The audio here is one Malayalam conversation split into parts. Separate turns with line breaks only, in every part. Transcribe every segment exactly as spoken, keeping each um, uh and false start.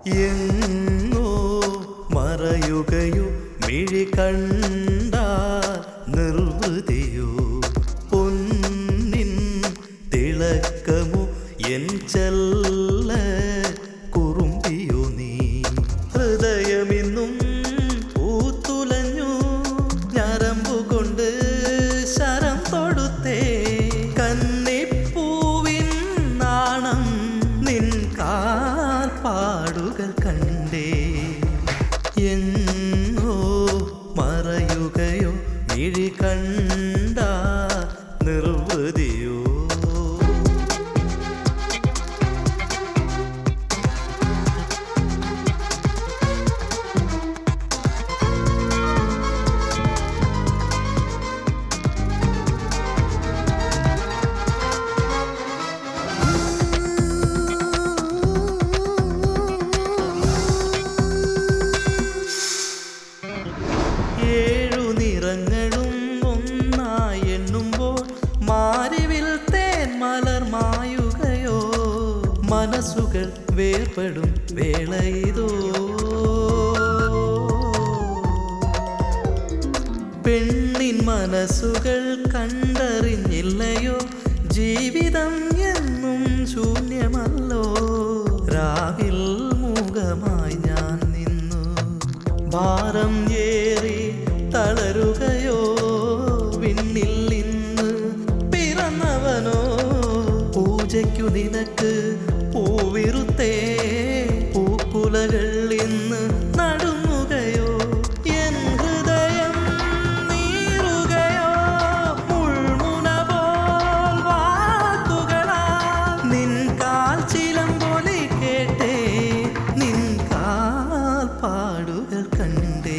എങ്ങോ മറയുകയോ മിഴി കണ്ട നിർവൃതിയോ പൊന്നിൻ തിളക്കമോ എൻ ചെല്ല കുറുമ്പിയോ നീ ഹൃദയമിന്നും പൂത്തുലഞ്ഞു ഞരമ്പുകൊണ്ട് ശരം തൊടുത്തേ കന്നിപ്പൂവിൻ നാണം നിൻ കാൽപ്പാടുകൾ കണ്ടേ എങ്ങോ മറയുകയോ മിഴി കണ്ട നിർവൃതിയോ ഏഴു നിറങ്ങളും ഒന്നായി എണ്ണുമ്പോൾ മാരിവിൽ തേൻ മലർ മായുകയോ മനസ്സുകൾ വേർപെടും വേളയിതോ പെണ്ണിൻ മനസ്സുകൾ കണ്ടറിഞ്ഞില്ലയോ ജീവിതം എന്നും ശൂന്യമല്ലോ രാവിൽ മൂകമായി ഞാൻ നിന്നു ഭാരം ഏറി തളരുകയോ വിണ്ണിൽ ഇന്ന് പിറന്നവനോ പൂജയ്ക്കു നിനക്ക് പൂവിരുത്തേ പൂക്കുലകൾ ഇന്ന് നടുങ്ങുകയോ എൻ ഹൃദയം നീറുകയോ മുൾമുന പോൽ വാക്കുകളാ നിൻ കാൽ ചിലമ്പൊലി കേട്ടേ നിൻ കാൽ പാടുകൾ കണ്ടേ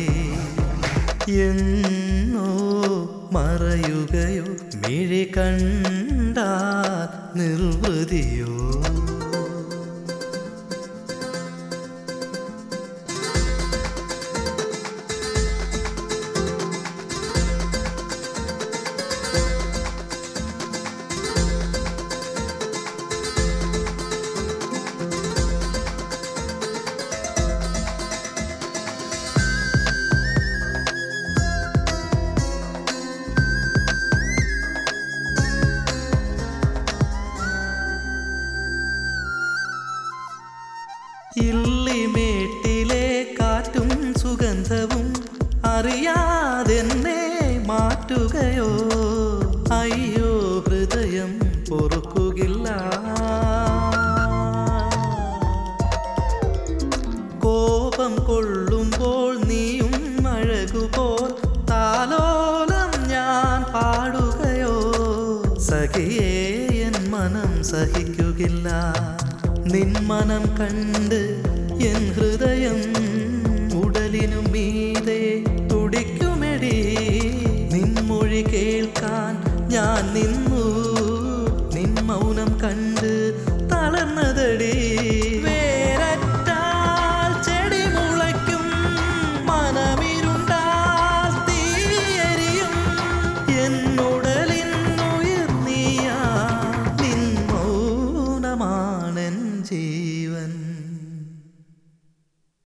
എന്നോ മറയുകയോ മിഴി കണ്ട നിർവൃതിയോ ഇല്ലിമേട്ടിലെ കാറ്റും സുഗന്ധവും അറിയാതെന്നെ മാറ്റുകയോ അയ്യോ ഹൃദയം പൊറുക്കുകില്ല കോപം കൊള്ളുമ്പോൾ നീയും അഴകുപോൽ താലോലം ഞാൻ പാടുകയോ സഖിയേ എൻ മനം സഹിക്കുകില്ല നിൻ മനം കണ്ട് എൻ ഹൃദയം ഉടലിനു മീതെ തുടിക്കുമെടി നിൻ മൊഴി കേൾക്കാൻ ഞാൻ നിന്നു നിൻ മൗനം കണ്ട് തളർന്നതടി വേരറ്റാൽ ചെടി മുളയ്ക്കും മനമിരുണ്ടാൽ തീയെരിയും എന്നുടലിന്നുയർന്നിയ നിൻ മൗനമാണെൻ ജീ